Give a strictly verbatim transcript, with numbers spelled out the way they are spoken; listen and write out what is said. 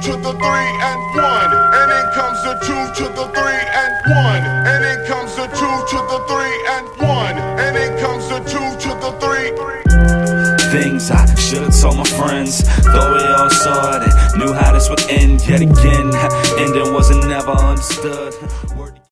to the three and one. And then comes the two to the three and one. And then comes the two to the three and one. And then comes the two to the three. Things I should've told my friends, though we all saw it and knew how this would end yet again. Ending wasn't never understood.